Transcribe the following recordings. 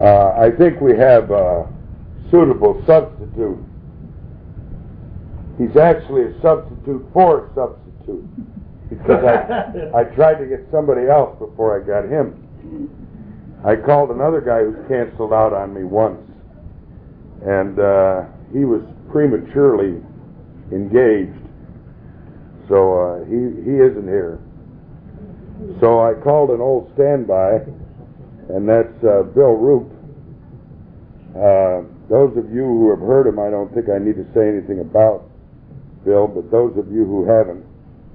I think we have a suitable substitute. He's actually a substitute for a substitute, because I tried to get somebody else before I got him. I called another guy who canceled out on me once, and he was prematurely engaged, so he isn't here. So I called an old standby, and that's Bill Roop. Those of you who have heard him, I don't think I need to say anything about Bill, but those of you who haven't,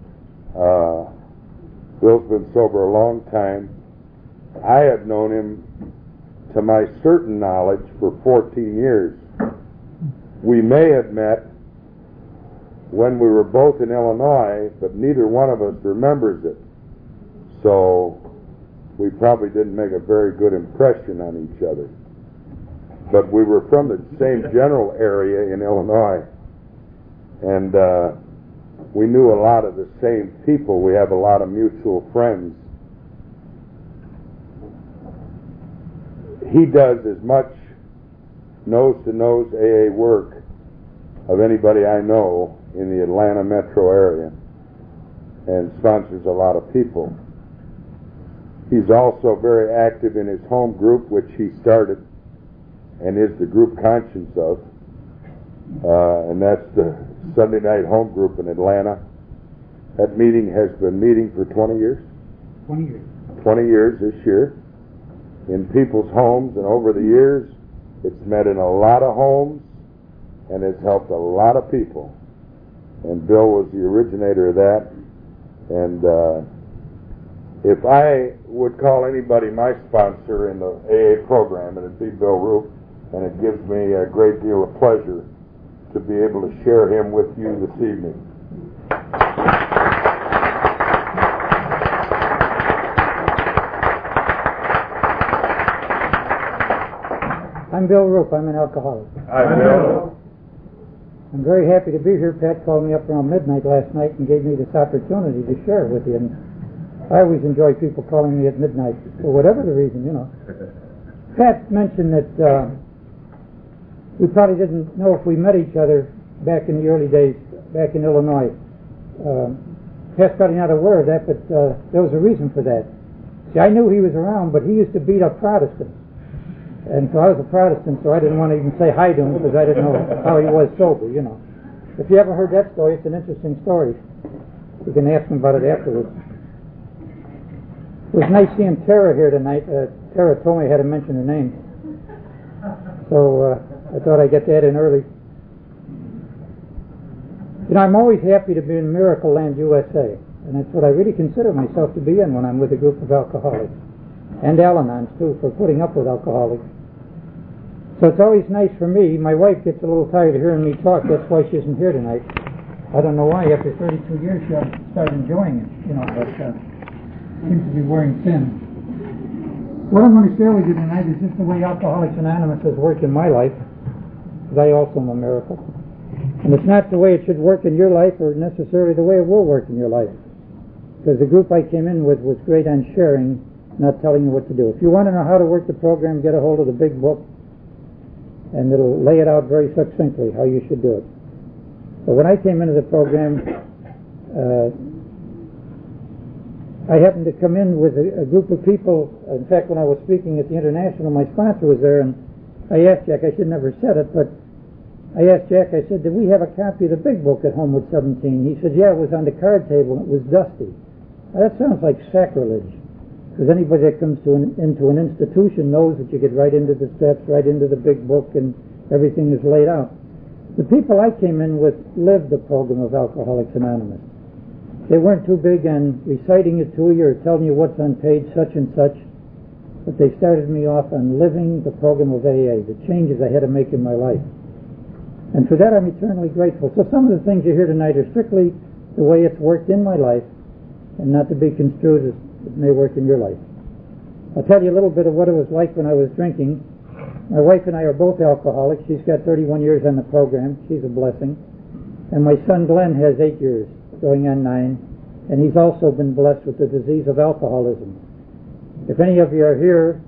Bill's been sober a long time. I have known him, to my certain knowledge, for 14 years. We may have met when we were both in Illinois, but neither one of us remembers it. So we probably didn't make a very good impression on each other. But we were from the same general area in Illinois, and we knew a lot of the same people. We have a lot of mutual friends. He does as much nose-to-nose AA work of anybody I know in the Atlanta metro area, and sponsors a lot of people. He's also very active in his home group, which he started and is the group conscience of, and that's the Sunday night home group in Atlanta. That meeting has been meeting for 20 years? 20 years. 20 years this year, in people's homes, and over the years it's met in a lot of homes and it's helped a lot of people. And Bill was the originator of that. And if I would call anybody my sponsor in the AA program, it'd be Bill Roop, and it gives me a great deal of pleasure to be able to share him with you this evening. I'm Bill Roop. I'm an alcoholic. Hi, Bill. I'm very happy to be here. Pat called me up around midnight last night and gave me this opportunity to share it with you. And I always enjoy people calling me at midnight for whatever the reason, you know. Pat mentioned that we probably didn't know if we met each other back in the early days, back in Illinois. Pat's probably not aware of that, but there was a reason for that. See, I knew he was around, but he used to beat up Protestants. And so I was a Protestant, so I didn't want to even say hi to him because I didn't know how he was sober, you know. If you ever heard that story, it's an interesting story. You can ask him about it afterwards. It was nice seeing Tara here tonight. Tara told me I had to mention her name. So I thought I'd get that in early. You know, I'm always happy to be in Miracle Land, USA. And that's what I really consider myself to be in when I'm with a group of alcoholics. And Al-Anons, too, for putting up with alcoholics. So it's always nice for me. My wife gets a little tired of hearing me talk. That's why she isn't here tonight. I don't know why. After 32 years, she started enjoying it, you know, but seems to be wearing thin. What I'm going to share with you tonight is just the way Alcoholics Anonymous has worked in my life, because I also am a miracle. And it's not the way it should work in your life or necessarily the way it will work in your life. Because the group I came in with was great on sharing, not telling you what to do. If you want to know how to work the program, get a hold of the big book, and it'll lay it out very succinctly how you should do it. So when I came into the program, I happened to come in with a group of people. In fact, when I was speaking at the International, my sponsor was there, and I asked Jack, I should never have said it, but I asked Jack, I said, did we have a copy of the big book at Homewood 17? He said, yeah, it was on the card table, and it was dusty. Now, that sounds like sacrilege. Because anybody that comes into an institution knows that you get right into the steps, right into the big book, and everything is laid out. The people I came in with lived the program of Alcoholics Anonymous. They weren't too big on reciting it to you or telling you what's on page such and such, but they started me off on living the program of AA, the changes I had to make in my life. And for that I'm eternally grateful. So some of the things you hear tonight are strictly the way it's worked in my life, and not to be construed as it may work in your life. I'll tell you a little bit of what it was like when I was drinking. My wife and I are both alcoholics. She's got 31 years on the program. She's a blessing. And my son Glenn has 8 years, going on 9, and he's also been blessed with the disease of alcoholism. If any of you are here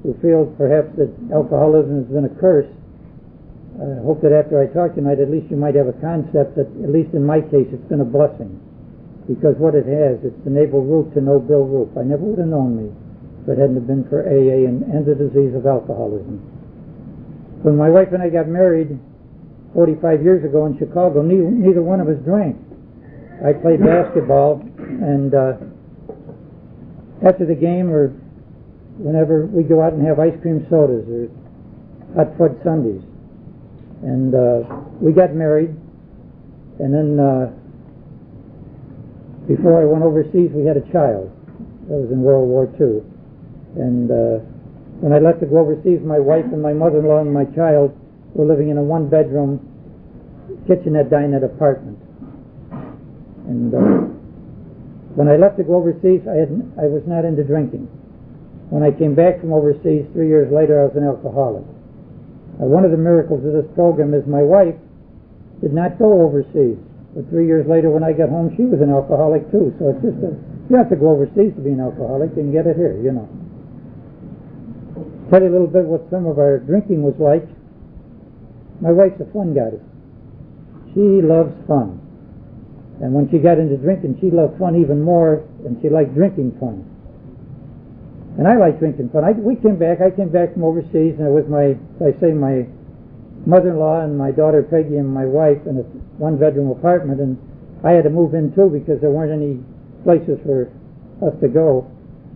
who feels perhaps that alcoholism has been a curse, I hope that after I talk tonight, at least you might have a concept that, at least in my case, it's been a blessing. Because what it has, it's enabled Ruth to know Bill Roop. I never would have known me if it hadn't been for AA and the disease of alcoholism. When my wife and I got married 45 years ago in Chicago, neither one of us drank. I played basketball, and after the game or whenever, we go out and have ice cream sodas or hot fudge sundaes. And we got married, and then before I went overseas, we had a child. That was in World War II. And when I left to go overseas, my wife and my mother-in-law and my child were living in a one-bedroom kitchenette dinette apartment. And when I left to go overseas, I was not into drinking. When I came back from overseas 3 years later, I was an alcoholic. One of the miracles of this program is my wife did not go overseas. But 3 years later, when I got home, she was an alcoholic too. So it's just you have to go overseas to be an alcoholic and get it here, you know. Tell you a little bit what some of our drinking was like. My wife's a fun goddess. She loves fun. And when she got into drinking, she loved fun even more, and she liked drinking fun. And I like drinking fun. I came back from overseas, and it was my mother-in-law and my daughter Peggy and my wife in a one-bedroom apartment, and I had to move in too because there weren't any places for us to go.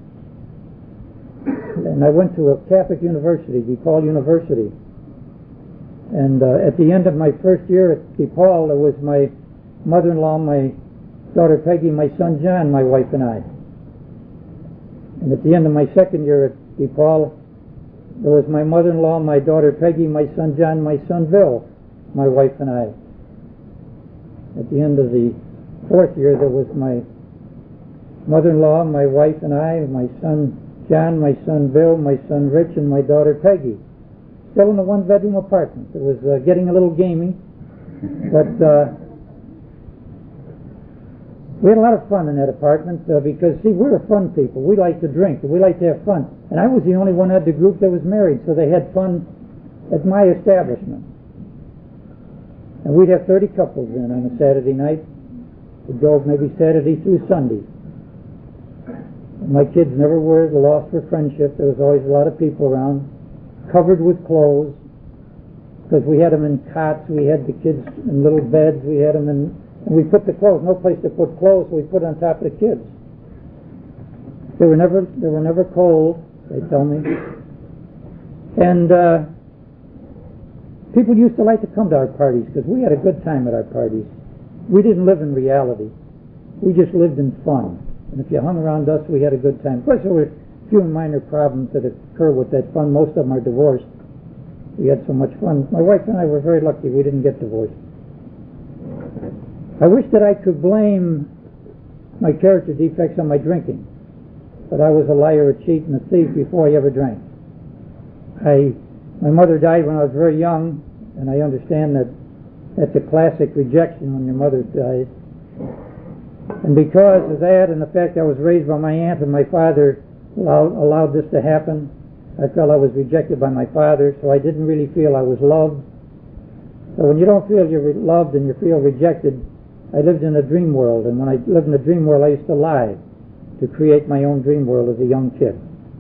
And I went to a Catholic university, DePaul University. And at the end of my first year at DePaul, there was my mother-in-law, my daughter Peggy, my son John, my wife and I. And at the end of my second year at DePaul, there was my mother-in-law, my daughter Peggy, my son John, my son Bill, my wife and I. At the end of the fourth year, there was my mother-in-law, my wife and I, my son John, my son Bill, my son Rich, and my daughter Peggy. Still in a one-bedroom apartment. It was getting a little gamey, but we had a lot of fun in that apartment because, see, we were fun people. We like to drink. We like to have fun. And I was the only one of the group that was married, so they had fun at my establishment. And we'd have 30 couples in on a Saturday night. We'd go maybe Saturday through Sunday. And my kids never were at a loss for friendship. There was always a lot of people around, covered with clothes, because we had them in cots. We had the kids in little beds. We had them in... And we put the clothes, no place to put clothes, so we put it on top of the kids. They were never cold, they tell me. And people used to like to come to our parties because we had a good time at our parties. We didn't live in reality. We just lived in fun. And if you hung around us, we had a good time. Of course, there were a few minor problems that occur with that fun. Most of them are divorced. We had so much fun. My wife and I were very lucky we didn't get divorced. I wish that I could blame my character defects on my drinking, but I was a liar, a cheat, and a thief before I ever drank. My mother died when I was very young, and I understand that that's a classic rejection when your mother dies. And because of that and the fact I was raised by my aunt and my father allowed this to happen, I felt I was rejected by my father, so I didn't really feel I was loved. So when you don't feel you're loved and you feel rejected, I lived in a dream world, and when I lived in a dream world, I used to lie to create my own dream world as a young kid.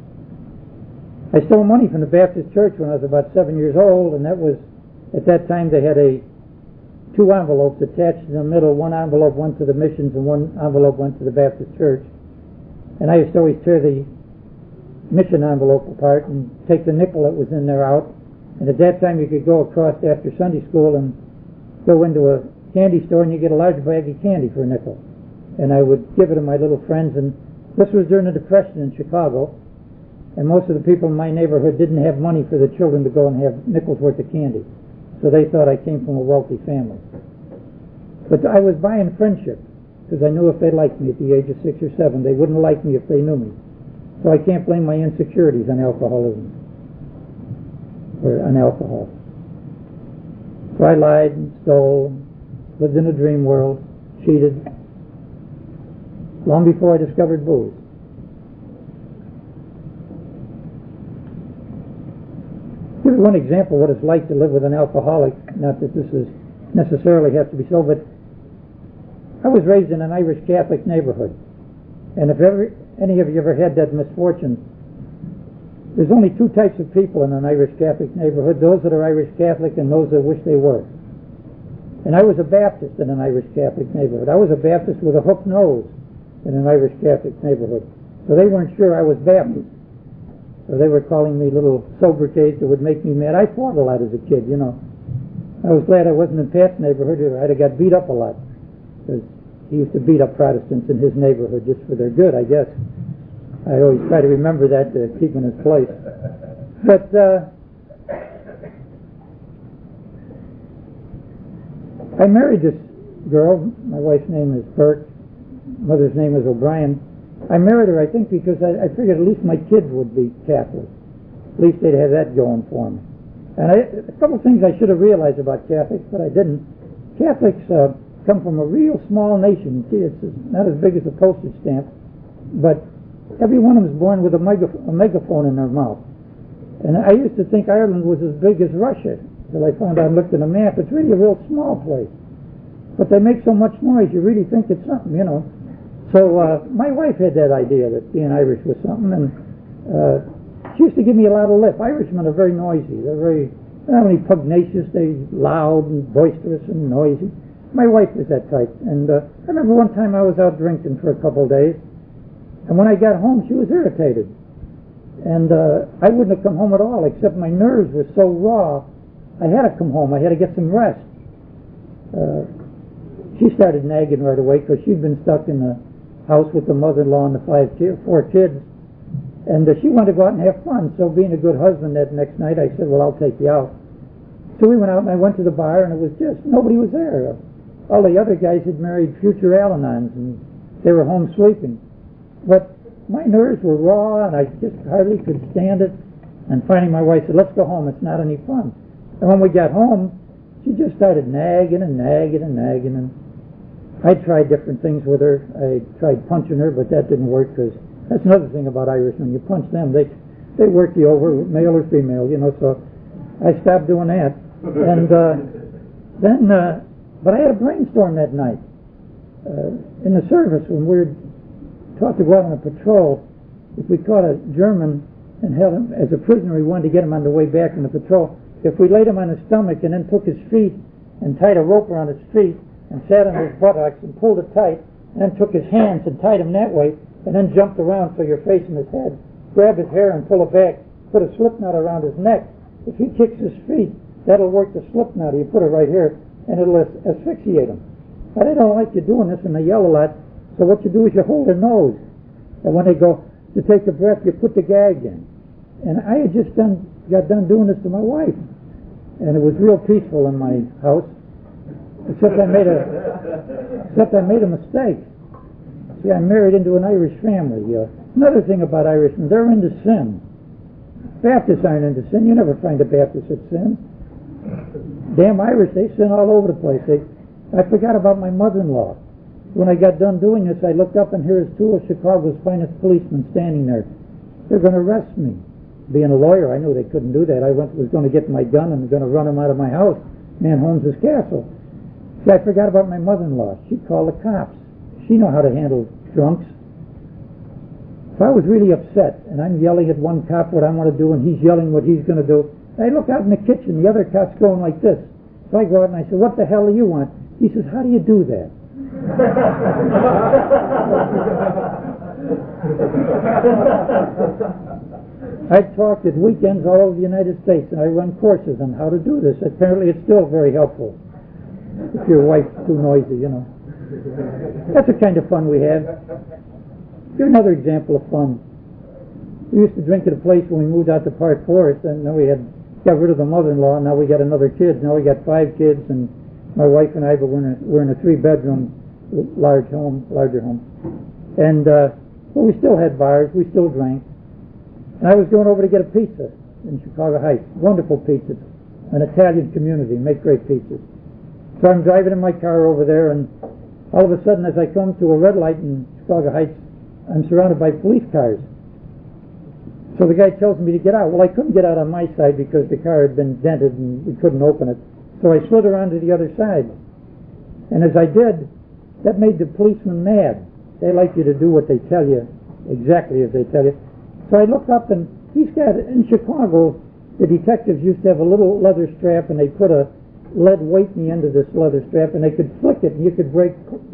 I stole money from the Baptist church when I was about 7 years old, and that was, at that time they had two envelopes attached in the middle. One envelope went to the missions and one envelope went to the Baptist church. And I used to always tear the mission envelope apart and take the nickel that was in there out. And at that time you could go across after Sunday school and go into a candy store and you get a large bag of candy for a nickel. And I would give it to my little friends, and this was during the Depression in Chicago, and most of the people in my neighborhood didn't have money for the children to go and have nickels worth of candy, so they thought I came from a wealthy family. But I was buying friendship because I knew if they liked me at the age of 6 or 7, they wouldn't like me if they knew me. So I can't blame my insecurities on alcoholism or on alcohol. So I lied and stole, lived in a dream world, cheated, long before I discovered booze. give you one example of what it's like to live with an alcoholic. Not that this is necessarily has to be so, but I was raised in an Irish Catholic neighborhood. And if any of you ever had that misfortune, there's only two types of people in an Irish Catholic neighborhood, those that are Irish Catholic and those that wish they were. And I was a Baptist in an Irish Catholic neighborhood. I was a Baptist with a hooked nose in an Irish Catholic neighborhood. So they weren't sure I was Baptist. So they were calling me little sobriquets that would make me mad. I fought a lot as a kid, you know. I was glad I wasn't in Pat's neighborhood, or I'd have got beat up a lot. Because he used to beat up Protestants in his neighborhood just for their good, I guess. I always try to remember that to keep in his place. But I married this girl. My wife's name is Burke. Mother's name is O'Brien. I married her, I think, because I figured at least my kids would be Catholic. At least they'd have that going for me. And a couple of things I should have realized about Catholics, but I didn't. Catholics come from a real small nation. See, it's not as big as a postage stamp, but every one of them is born with a megaphone in their mouth. And I used to think Ireland was as big as Russia until I found out and looked at a map. It's really a real small place. But they make so much noise, you really think it's something, you know. So my wife had that idea that being Irish was something, and she used to give me a lot of lip. Irishmen are very noisy. They're very, not only pugnacious, they're loud and boisterous and noisy. My wife was that type. And I remember one time I was out drinking for a couple of days, and when I got home, she was irritated. And I wouldn't have come home at all, except my nerves were so raw, I had to come home. I had to get some rest. She started nagging right away because she'd been stuck in the house with the mother-in-law and the 4 kids. And she wanted to go out and have fun. So being a good husband that next night, I said, well, I'll take you out. So we went out and I went to the bar, and it was just, nobody was there. All the other guys had married future Al-Anons, and they were home sleeping. But my nerves were raw, and I just hardly could stand it. And finally my wife said, let's go home, it's not any fun. And when we got home, she just started nagging and nagging and nagging. And I tried different things with her. I tried punching her, but that didn't work, because that's another thing about Irishmen. You punch them, they work you over, male or female, you know, so I stopped doing that. And but I had a brainstorm that night. In the service, when we were taught to go out on a patrol, if we caught a German and held him as a prisoner, we wanted to get him on the way back on the patrol. If we laid him on his stomach and then took his feet and tied a rope around his feet and sat on his buttocks and pulled it tight, and then took his hands and tied him that way, and then jumped around so you're facing his head, grab his hair and pull it back, put a slip knot around his neck. If he kicks his feet, that'll work the slip knot. You put it right here, and it'll asphyxiate him. But they don't like you doing this, and they yell a lot. So what you do is you hold their nose, and when they go to take a breath, you put the gag in. And I had just got done doing this to my wife, and it was real peaceful in my house, except I made a mistake. See, I married into an Irish family. Another thing about Irishmen, they're into sin. Baptists aren't into sin. You never find a Baptist that sins. Damn Irish, they sin all over the place. I forgot about my mother-in-law. When I got done doing this, I looked up, and here's 2 of Chicago's finest policemen standing there. They're going to arrest me. Being a lawyer, I knew they couldn't do that. I was going to get my gun and going to run them out of my house. Man Holmes's castle. See, I forgot about my mother-in-law. She called the cops. She knew how to handle drunks. So I was really upset, and I'm yelling at one cop what I want to do, and he's yelling what he's going to do. And I look out in the kitchen, the other cop's going like this. So I go out and I say, what the hell do you want? He says, how do you do that? I talked at weekends all over the United States, and I run courses on how to do this. Apparently it's still very helpful if your wife's too noisy, you know. That's the kind of fun we have. Here's another example of fun. We used to drink at a place when we moved out to Park Forest, and then we got rid of the mother-in-law, and now we got another kid. Now we got 5 kids, and my wife and I we're in a 3-bedroom larger home. And well, we still had bars, we still drank. And I was going over to get a pizza in Chicago Heights. Wonderful pizzas. An Italian community, make great pizzas. So I'm driving in my car over there, and all of a sudden, as I come to a red light in Chicago Heights, I'm surrounded by police cars. So the guy tells me to get out. Well, I couldn't get out on my side because the car had been dented and we couldn't open it. So I slid around to the other side. And as I did, that made the policemen mad. They like you to do what they tell you, exactly as they tell you. So I looked up, and he's got, in Chicago, the detectives used to have a little leather strap, and they put a lead weight in the end of this leather strap, and they could flick it, and you could break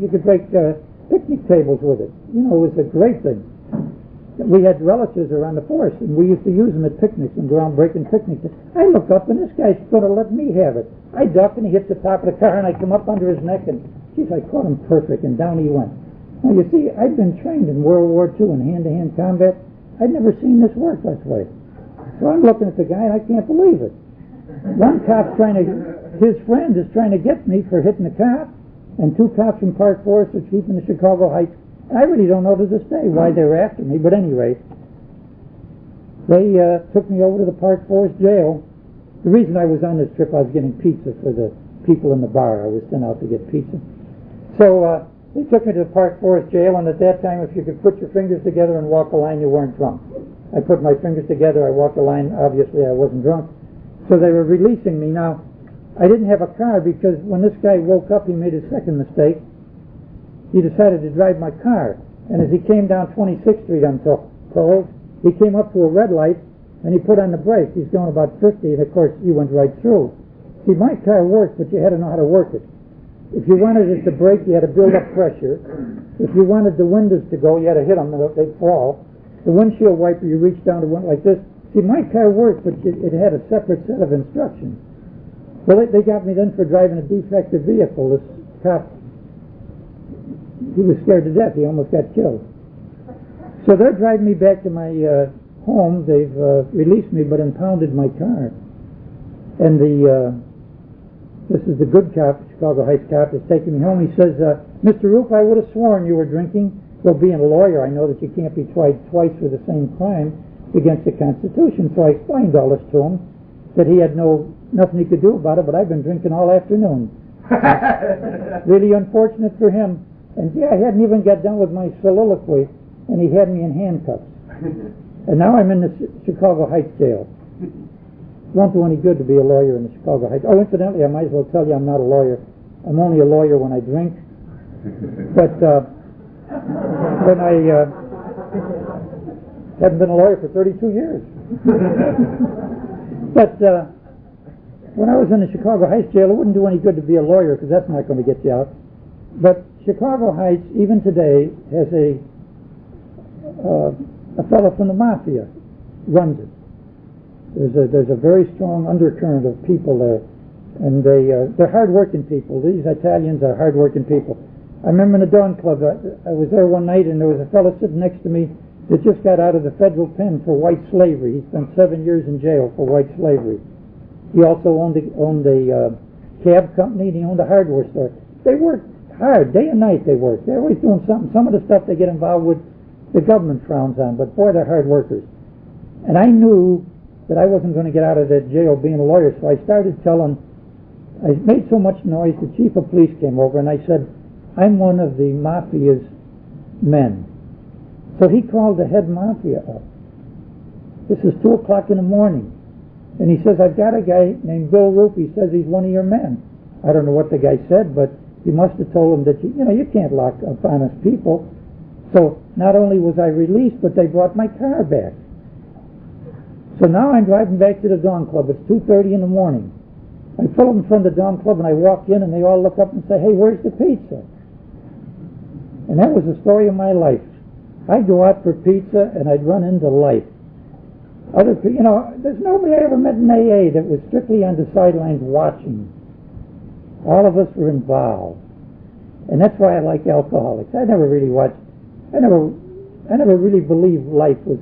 picnic tables with it. You know, it was a great thing. We had relatives around the forest, and we used to use them at picnics and go around breaking picnics. I look up, and this guy's going to let me have it. I duck, and he hits the top of the car, and I come up under his neck, and geez, I caught him perfect, and down he went. Now, you see, I'd been trained in World War II in hand-to-hand combat. I'd never seen this work this way. So I'm looking at the guy, and I can't believe it. One cop's his friend is trying to get me for hitting the cop, and two cops from Park Forest are keeping the Chicago Heights. I really don't know to this day why they were after me, but anyway, they took me over to the Park Forest jail. The reason I was on this trip, I was getting pizza for the people in the bar. I was sent out to get pizza. So they took me to the Park Forest jail, and at that time, if you could put your fingers together and walk a line, you weren't drunk. I put my fingers together, I walked a line, obviously I wasn't drunk. So they were releasing me. Now, I didn't have a car because when this guy woke up, he made his second mistake. He decided to drive my car. And as he came down 26th Street, I'm told, he came up to a red light, and he put on the brake. He's going about 50, and of course, he went right through. See, my car worked, but you had to know how to work it. If you wanted it to brake, you had to build up pressure. If you wanted the windows to go, you had to hit them, and they'd fall. The windshield wiper, you reached down to one like this. See, my car worked, but it had a separate set of instructions. Well, they got me then for driving a defective vehicle. This cop, he was scared to death. He almost got killed. So they're driving me back to my home. They've released me, but impounded my car. And this is the good cop, Chicago Heights cop, is taking me home. He says, Mr. Roop, I would have sworn you were drinking. Well, being a lawyer, I know that you can't be tried twice for the same crime against the Constitution. So I explained all this to him, that he had nothing he could do about it, but I've been drinking all afternoon. Really unfortunate for him. And yeah, I hadn't even got done with my soliloquy, and he had me in handcuffs. And now I'm in the Chicago Heights jail. Won't do any good to be a lawyer in the Chicago Heights. Oh, incidentally, I might as well tell you I'm not a lawyer. I'm only a lawyer when I drink. But when I haven't been a lawyer for 32 years. But when I was in the Chicago Heights jail, it wouldn't do any good to be a lawyer because that's not going to get you out. But Chicago Heights, even today, has a fellow from the mafia runs it. There's a very strong undercurrent of people there, and they're hard-working people. These Italians are hard-working people. I remember in the Dawn Club, I was there one night, and there was a fellow sitting next to me that just got out of the federal pen for white slavery. He spent 7 years in jail for white slavery. He also owned a cab company, and he owned a hardware store. They worked hard, day and night they worked. They're always doing something. Some of the stuff they get involved with, the government frowns on, but boy, they're hard workers. And I knew that I wasn't going to get out of that jail being a lawyer, so I started telling, I made so much noise, the chief of police came over, and I said, I'm one of the mafia's men. So he called the head mafia up. This is 2 o'clock in the morning. And he says, I've got a guy named Bill Roop. He says he's one of your men. I don't know what the guy said, but he must have told him that, you can't lock up honest people. So not only was I released, but they brought my car back. So now I'm driving back to the Dawn Club. It's 2:30 in the morning. I pull up in front of the Dawn Club, and I walk in, and they all look up and say, hey, where's the pizza? And that was the story of my life. I'd go out for pizza, and I'd run into life. Other people, there's nobody I ever met in AA that was strictly on the sidelines watching. All of us were involved. And that's why I like Alcoholics. I never really watched, I never really believed life was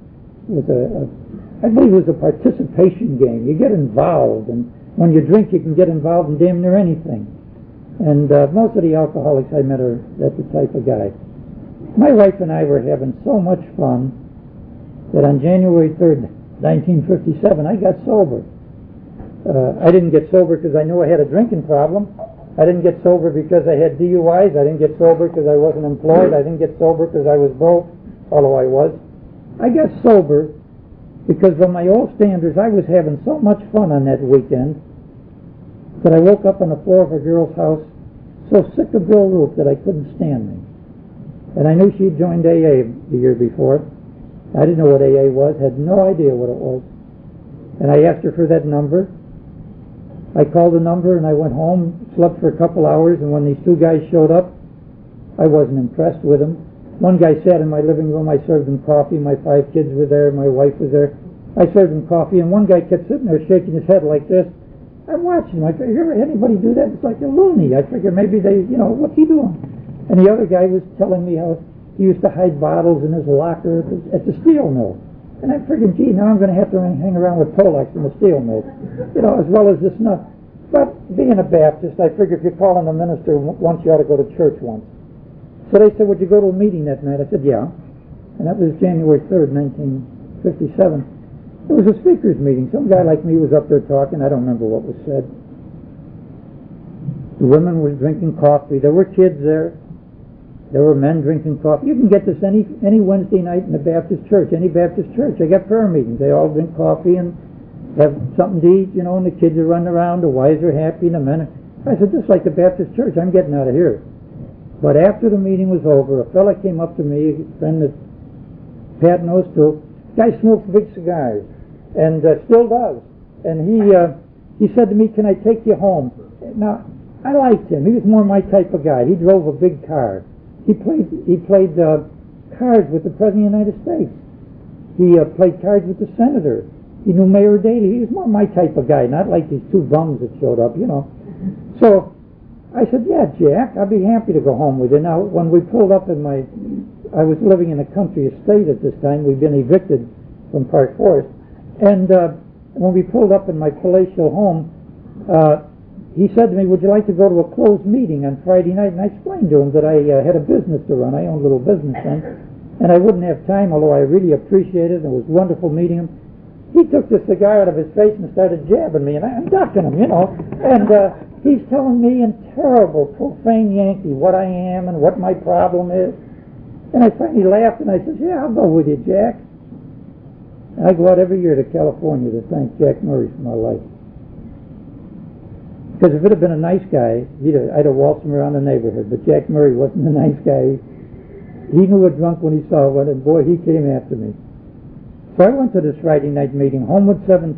I believe it was a participation game. You get involved, and when you drink, you can get involved in damn near anything. And most of the alcoholics I met are that the type of guy. My wife and I were having so much fun that on January 3rd, 1957, I got sober. I didn't get sober because I knew I had a drinking problem. I didn't get sober because I had DUIs. I didn't get sober because I wasn't employed. I didn't get sober because I was broke, although I was. I got sober Because by my old standards, I was having so much fun on that weekend that I woke up on the floor of a girl's house so sick of Bill Roop that I couldn't stand me. And I knew she'd joined AA the year before. I didn't know what AA was, had no idea what it was. And I asked her for that number. I called the number and I went home, slept for a couple hours, and when these two guys showed up, I wasn't impressed with them. One guy sat in my living room, I served him coffee, my 5 kids were there, my wife was there. I served him coffee, and one guy kept sitting there shaking his head like this. I'm watching him. I figured, you ever anybody do that? It's like a loony. I figured maybe they, what's he doing? And the other guy was telling me how he used to hide bottles in his locker at the steel mill. And I'm figuring, gee, now I'm going to have to hang around with Polex in the steel mill, as well as this nut. But being a Baptist, I figure if you're calling a minister once, you ought to go to church once. So they said, would you go to a meeting that night? I said, yeah. And that was January 3rd, 1957. It was a speaker's meeting. Some guy like me was up there talking. I don't remember what was said. The women were drinking coffee. There were kids there. There were men drinking coffee. You can get this any Wednesday night in a Baptist church, any Baptist church. They got prayer meetings. They all drink coffee and have something to eat, and the kids are running around, the wives are happy, and the men are... I said, just like the Baptist church, I'm getting out of here. But after the meeting was over, a fella came up to me, a friend that Pat knows too. Guy smokes big cigars, and still does. And he said to me, can I take you home? Now, I liked him. He was more my type of guy. He drove a big car. He played cards with the President of the United States. He played cards with the Senator. He knew Mayor Daley. He was more my type of guy, not like these two bums that showed up, So I said, yeah, Jack, I'd be happy to go home with you. Now, when we pulled up I was living in a country estate at this time. We'd been evicted from Park Forest. And when we pulled up in my palatial home, he said to me, would you like to go to a closed meeting on Friday night? And I explained to him that I had a business to run. I owned a little business then. And I wouldn't have time, although I really appreciated it. It was wonderful meeting him. He took the cigar out of his face and started jabbing me, and I'm ducking him, And he's telling me in terrible, profane Yankee what I am and what my problem is. And I finally laughed, and I said, yeah, I'll go with you, Jack. And I go out every year to California to thank Jack Murray for my life. Because if it had been a nice guy, I'd have waltzed him around the neighborhood. But Jack Murray wasn't a nice guy. He knew a drunk when he saw one, and boy, he came after me. So I went to this Friday night meeting, Homewood 17.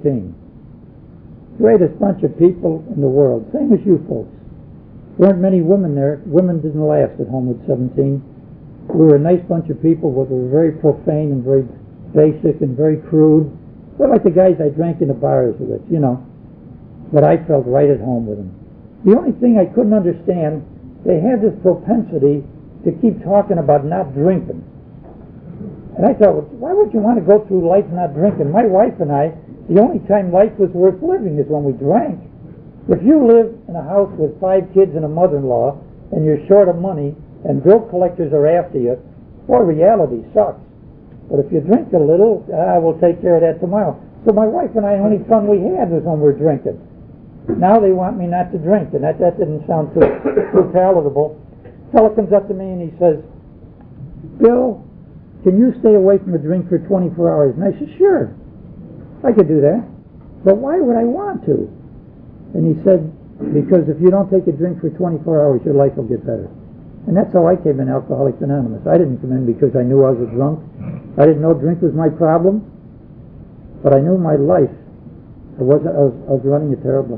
Greatest bunch of people in the world, same as you folks. Weren't many women there. Women didn't last at Homewood 17. We were a nice bunch of people, but we were very profane and very basic and very crude. They're like the guys I drank in the bars with, But I felt right at home with them. The only thing I couldn't understand, they had this propensity to keep talking about not drinking. And I thought, well, why would you want to go through life not drinking? My wife and I, the only time life was worth living is when we drank. If you live in a house with 5 kids and a mother-in-law, and you're short of money, and bill collectors are after you, boy, reality sucks. But if you drink a little, we'll take care of that tomorrow. So my wife and I, the only fun we had was when we were drinking. Now they want me not to drink, and that didn't sound too palatable. A fellow comes up to me and he says, Bill, can you stay away from a drink for 24 hours? And I said, sure, I could do that. But why would I want to? And he said, because if you don't take a drink for 24 hours, your life will get better. And that's how I came in Alcoholics Anonymous. I didn't come in because I knew I was a drunk. I didn't know drink was my problem. But I knew my life. I was running it terribly.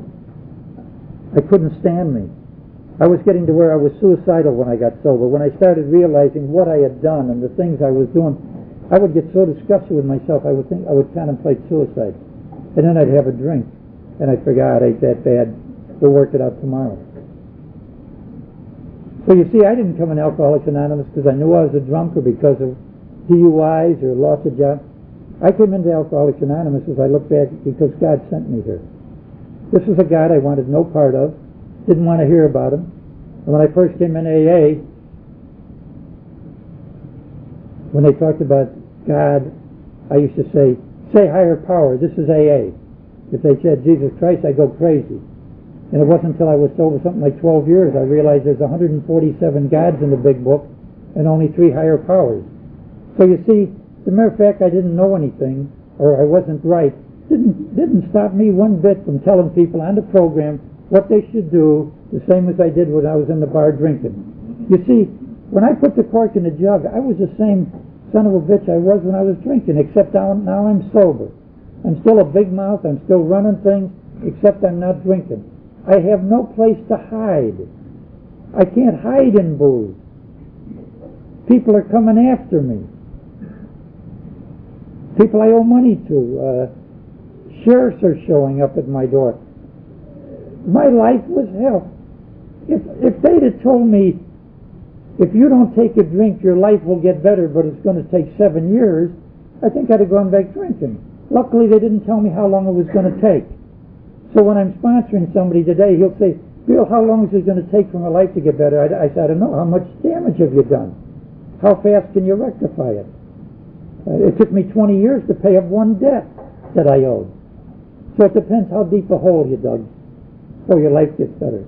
I couldn't stand me. I was getting to where I was suicidal when I got sober. When I started realizing what I had done and the things I was doing, I would get so disgusted with myself, I would contemplate suicide. And then I'd have a drink. And I'd figure, it ain't that bad. We'll work it out tomorrow. So you see, I didn't come in Alcoholics Anonymous because I knew I was a drunk or because of DUIs or loss of jobs. I came into Alcoholics Anonymous, as I look back, because God sent me here. This was a God I wanted no part of. Didn't want to hear about him. And when I first came in AA, when they talked about God, I used to say higher power, this is AA. If they said Jesus Christ, I go crazy. And it wasn't until I was sober something like 12 years I realized there's 147 gods in the big book and only 3 higher powers. So you see, the mere fact I didn't know anything or I wasn't right didn't stop me one bit from telling people on the program what they should do, the same as I did when I was in the bar drinking. You see, when I put the cork in the jug, I was the same son of a bitch I was when I was drinking, except now I'm sober. I'm still a big mouth, I'm still running things, except I'm not drinking. I have no place to hide. I can't hide in booze. People are coming after me. People I owe money to. Sheriffs are showing up at my door. My life was hell. If they'd have told me, if you don't take a drink, your life will get better, but it's going to take 7 years, I think I'd have gone back drinking. Luckily, they didn't tell me how long it was going to take. So when I'm sponsoring somebody today, he'll say, Bill, how long is it going to take for my life to get better? I said, I don't know. How much damage have you done? How fast can you rectify it? It took me 20 years to pay up one debt that I owed. So it depends how deep a hole you dug, so your life gets better.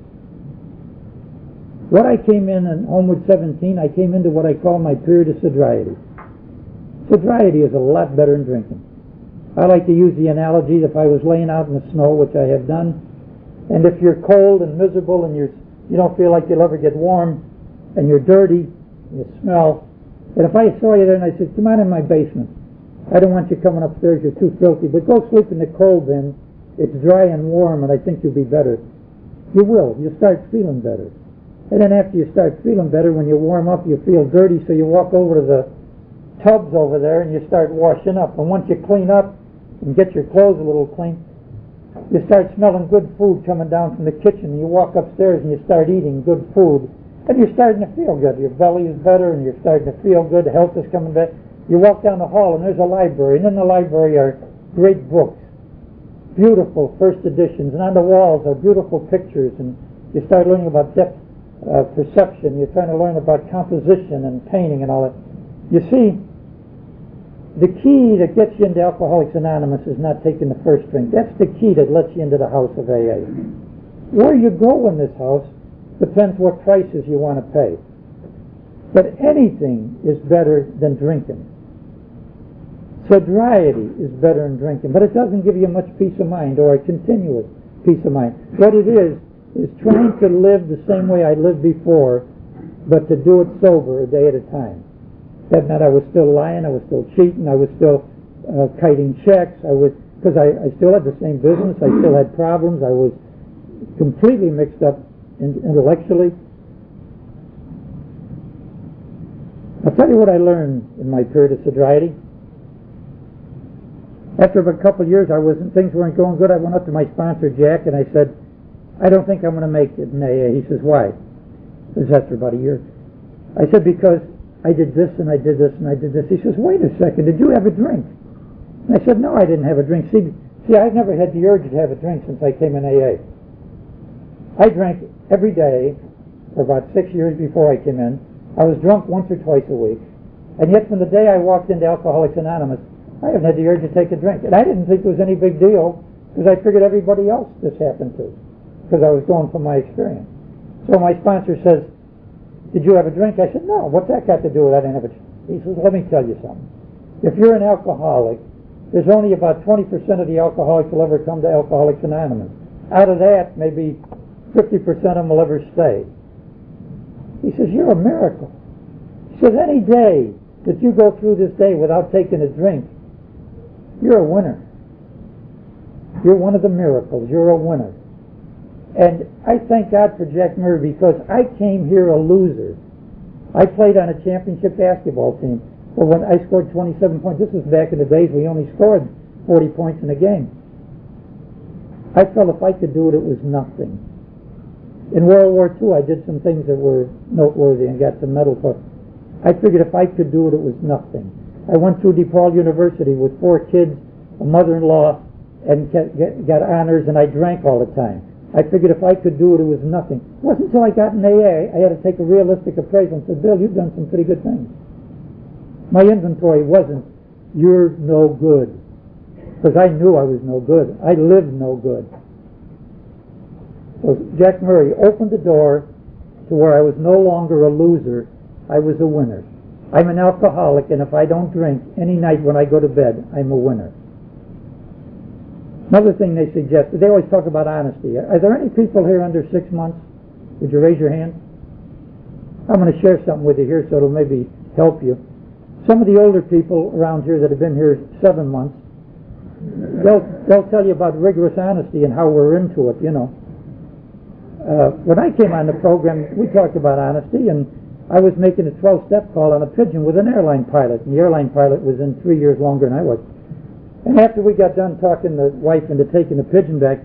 What I came in Homewood 17, I came into what I call my period of sobriety. Sobriety is a lot better than drinking. I like to use the analogy that if I was laying out in the snow, which I have done, and if you're cold and miserable and you don't feel like you'll ever get warm, and you're dirty, you smell, and if I saw you there and I said, come on in my basement, I don't want you coming upstairs, you're too filthy, but go sleep in the cold bin, it's dry and warm and I think you'll be better. You will, you'll start feeling better. And then after you start feeling better, when you warm up, you feel dirty, so you walk over to the tubs over there and you start washing up. And once you clean up and get your clothes a little clean, you start smelling good food coming down from the kitchen. And you walk upstairs and you start eating good food. And you're starting to feel good. Your belly is better and you're starting to feel good. Health is coming back. You walk down the hall and there's a library. And in the library are great books. Beautiful first editions. And on the walls are beautiful pictures. And you start learning about depth perception. You're trying to learn about composition and painting and all that. You see, the key that gets you into Alcoholics Anonymous is not taking the first drink. That's the key that lets you into the house of AA. Where you go in this house depends what prices you want to pay. But anything is better than drinking. Sobriety is better than drinking, but it doesn't give you much peace of mind or a continuous peace of mind. What it is trying to live the same way I lived before, but to do it sober a day at a time. That meant I was still lying, I was still cheating, I was still kiting checks, because I still had the same business, I still had problems, I was completely mixed up intellectually. I'll tell you what I learned in my period of sobriety. After a couple of years, things weren't going good. I went up to my sponsor, Jack, and I said, I don't think I'm going to make it in AA. He says, why? This was after about a year. I said, because I did this and I did this and I did this. He says, wait a second, did you have a drink? And I said, no, I didn't have a drink. See, I've never had the urge to have a drink since I came in AA. I drank every day for about 6 years before I came in. I was drunk once or twice a week. And yet from the day I walked into Alcoholics Anonymous, I haven't had the urge to take a drink. And I didn't think it was any big deal because I figured everybody else this happened to, because I was going from my experience. So my sponsor says, did you have a drink? I said, no. What's that got to do with it? I didn't have a drink. He says, let me tell you something. If you're an alcoholic, there's only about 20% of the alcoholics will ever come to Alcoholics Anonymous. Out of that, maybe 50% of them will ever stay. He says, you're a miracle. He says, any day that you go through this day without taking a drink, you're a winner. You're one of the miracles. You're a winner. And I thank God for Jack Murray because I came here a loser. I played on a championship basketball team. But when I scored 27 points, this was back in the days we only scored 40 points in a game. I felt if I could do it, it was nothing. In World War II, I did some things that were noteworthy and got some medals for. I figured if I could do it, it was nothing. I went through DePaul University with 4 kids, a mother-in-law, and got honors, and I drank all the time. I figured if I could do it, it was nothing. It wasn't until I got in AA, I had to take a realistic appraisal and said, Bill, you've done some pretty good things. My inventory wasn't, you're no good, because I knew I was no good. I lived no good. So Jack Murray opened the door to where I was no longer a loser, I was a winner. I'm an alcoholic, and if I don't drink any night when I go to bed, I'm a winner. Another thing they suggested, they always talk about honesty. Are there any people here under 6 months? Would you raise your hand? I'm going to share something with you here so it'll maybe help you. Some of the older people around here that have been here 7 months, they'll tell you about rigorous honesty and how we're into it, you know. When I came on the program, we talked about honesty, and I was making a 12-step call on a pigeon with an airline pilot, and the airline pilot was in 3 years longer than I was. And after we got done talking the wife into taking the pigeon back,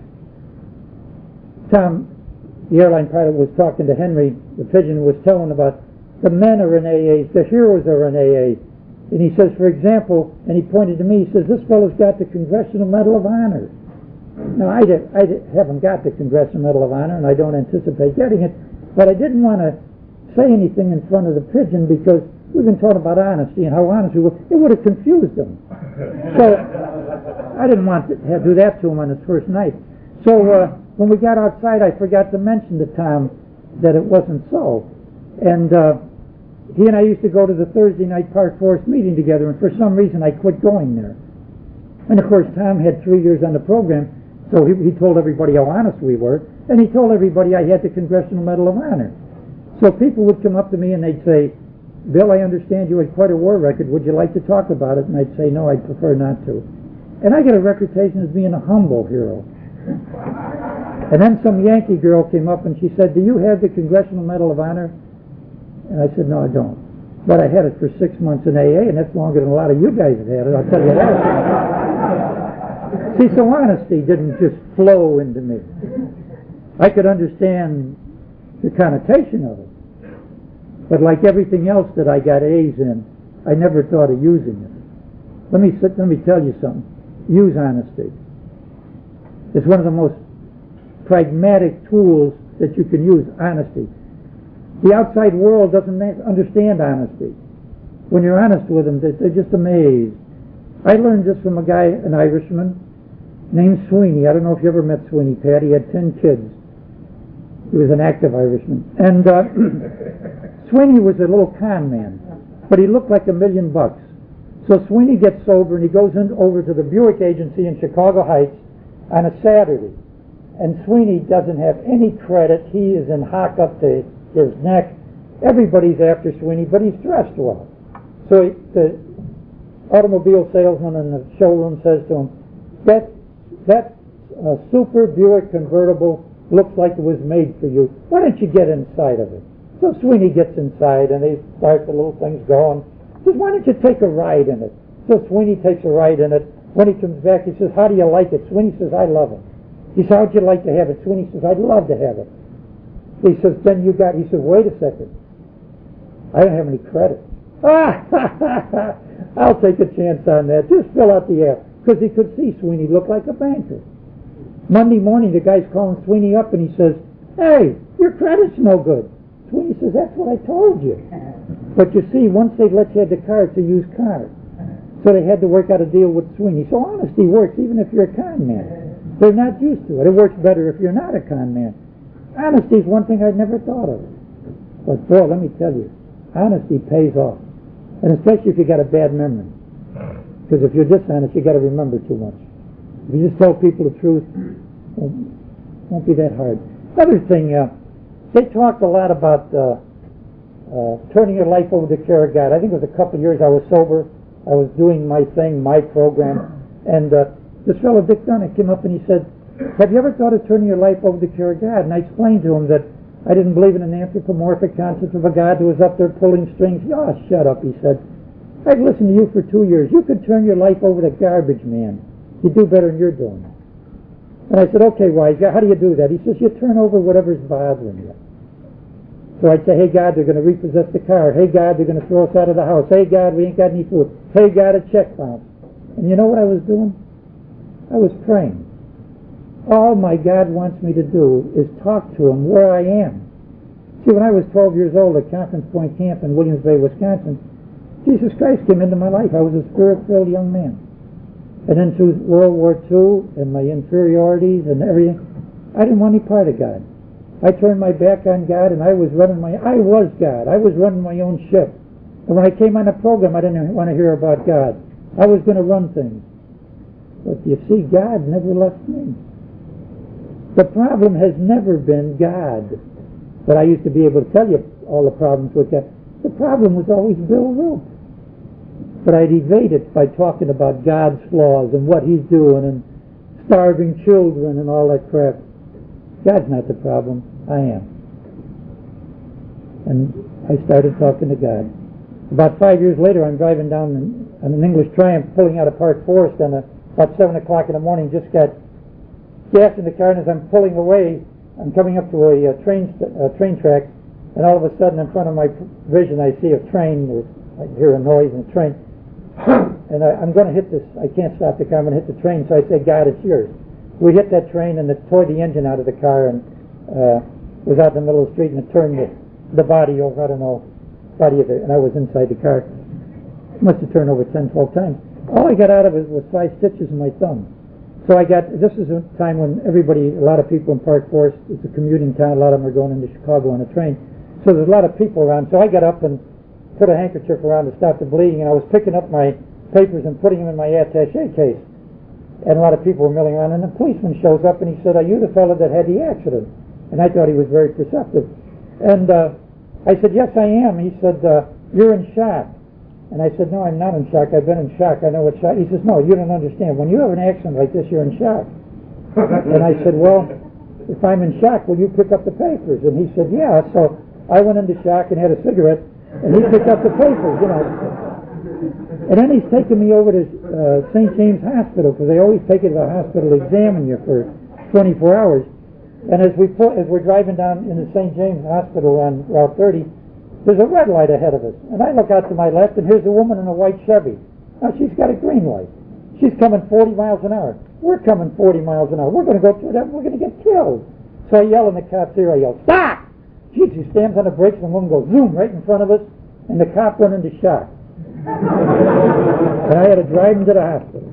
Tom, the airline pilot, was talking to Henry, the pigeon, was telling about the men are in AA, the heroes are in AA. And he says, for example, and he pointed to me, he says, this fellow's got the Congressional Medal of Honor. Now, I haven't got the Congressional Medal of Honor, and I don't anticipate getting it, but I didn't want to say anything in front of the pigeon because we've been talking about honesty and how honest we were. It would have confused him. So I didn't want to do that to him on his first night. So when we got outside, I forgot to mention to Tom that it wasn't so. And he and I used to go to the Thursday night Park Forest meeting together, and for some reason I quit going there. And of course, Tom had 3 years on the program, so he told everybody how honest we were, and he told everybody I had the Congressional Medal of Honor. So people would come up to me and they'd say, Bill, I understand you had quite a war record. Would you like to talk about it? And I'd say, no, I'd prefer not to. And I get a reputation as being a humble hero. And then some Yankee girl came up and she said, do you have the Congressional Medal of Honor? And I said, no, I don't. But I had it for 6 months in AA, and that's longer than a lot of you guys have had it, I'll tell you that. See, so honesty didn't just flow into me. I could understand the connotation of it. But like everything else that I got A's in, I never thought of using it. Let me tell you something. Use honesty. It's one of the most pragmatic tools that you can use, honesty. The outside world doesn't understand honesty. When you're honest with them, they're just amazed. I learned this from a guy, an Irishman, named Sweeney. I don't know if you ever met Sweeney, Pat. He had 10 kids. He was an active Irishman. And Sweeney was a little con man, but he looked like $1 million. So Sweeney gets sober and he goes over to the Buick agency in Chicago Heights on a Saturday. And Sweeney doesn't have any credit. He is in hock up to his neck. Everybody's after Sweeney, but he's dressed well. So the automobile salesman in the showroom says to him, that super Buick convertible looks like it was made for you. Why don't you get inside of it? So Sweeney gets inside and they start the little things going. He says, why don't you take a ride in it? So Sweeney takes a ride in it. When he comes back, he says, how do you like it? Sweeney says, I love it. He says, how'd you like to have it? Sweeney says, I'd love to have it. He says, he says, wait a second. I don't have any credit. I'll take a chance on that. Just fill out the app. Because he could see Sweeney look like a banker. Monday morning, the guy's calling Sweeney up and he says, hey, your credit's no good. Sweeney says, that's what I told you. But you see, once they let you have the car, it's a used car. So they had to work out a deal with Sweeney. So honesty works even if you're a con man. They're not used to it. It works better if you're not a con man. Honesty is one thing I'd never thought of. But boy, let me tell you, honesty pays off. And especially if you got a bad memory. Because if you're dishonest, you got to remember too much. If you just tell people the truth, it won't be that hard. Another thing, they talked a lot about turning your life over to the care of God. I think it was a couple of years I was sober. I was doing my thing, my program. And this fellow, Dick Dunn, came up and he said, have you ever thought of turning your life over to the care of God? And I explained to him that I didn't believe in an anthropomorphic concept of a God who was up there pulling strings. Oh, shut up, he said. I've listened to you for 2 years. You could turn your life over to garbage man. You'd do better than you're doing. And I said, okay, wise guy, how do you do that? He says, you turn over whatever's bothering you. So I'd say, hey, God, they're going to repossess the car. Hey, God, they're going to throw us out of the house. Hey, God, we ain't got any food. Hey, God, a check bounced. And you know what I was doing? I was praying. All my God wants me to do is talk to him where I am. See, when I was 12 years old at Conference Point Camp in Williams Bay, Wisconsin, Jesus Christ came into my life. I was a spirit-filled young man. And then through World War II and my inferiorities and everything, I didn't want any part of God. I turned my back on God and I was God. I was running my own ship. And when I came on the program, I didn't want to hear about God. I was going to run things. But you see, God never left me. The problem has never been God. But I used to be able to tell you all the problems with God. The problem was always Bill Root. But I'd evade it by talking about God's flaws and what He's doing and starving children and all that crap. God's not the problem. I am. And I started talking to God. About 5 years later, I'm driving down on an English Triumph, pulling out of Park Forest, and about 7 o'clock in the morning, just got gas in the car, and as I'm pulling away, I'm coming up to a train track, and all of a sudden, in front of my vision, I see a train. I hear a noise in the train, and I'm going to hit this. I can't stop the car. I'm going to hit the train, so I say, God, it's yours. We hit that train, and it tore the engine out of the car, and was out in the middle of the street, and it turned the body over. I don't know, body of it, and I was inside the car. Must have turned over 10, 12 times. All I got out of it was 5 stitches in my thumb. So this is a time when a lot of people in Park Forest, it's a commuting town, a lot of them are going into Chicago on a train. So there's a lot of people around. So I got up and put a handkerchief around to stop the bleeding, and I was picking up my papers and putting them in my attaché case. And a lot of people were milling around, and the policeman shows up and he said, "Are you the fellow that had the accident?" And I thought he was very perceptive. And I said, "Yes, I am." He said, "You're in shock." And I said, "No, I'm not in shock. I've been in shock. I know what shock." He says, "No, you don't understand. When you have an accident like this, you're in shock." And I said, "Well, if I'm in shock, will you pick up the papers?" And he said, "Yeah." So I went into shock and had a cigarette, and he picked up the papers, And then he's taken me over to St. James Hospital, because they always take you to the hospital to examine you for 24 hours. And as we're driving down into St. James Hospital on Route 30, there's a red light ahead of us. And I look out to my left, and here's a woman in a white Chevy. Now, she's got a green light. She's coming 40 miles an hour. We're coming 40 miles an hour. We're going to go through that, and we're going to get killed. So I yell in the cop's ear. I yell, "Stop!" She slams on the brakes, and the woman goes zoom right in front of us, and the cop went into shock. And I had to drive him to the hospital.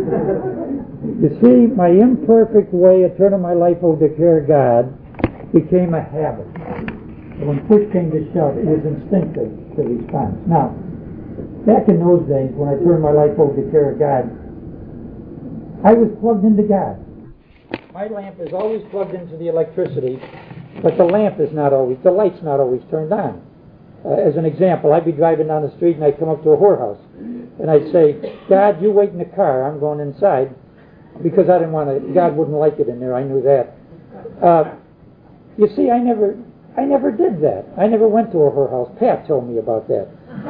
You see, my imperfect way of turning my life over to care of God became a habit. When push came to shove, it was instinctive, the response. Now, back in those days, when I turned my life over to care of God, I was plugged into God. My lamp is always plugged into the electricity, but the light's not always turned on. As an example, I'd be driving down the street and I'd come up to a whorehouse, and I'd say, "God, you wait in the car. I'm going inside," because I didn't want to. God wouldn't like it in there. I knew that. You see, I never did that. I never went to a whorehouse. Pat told me about that.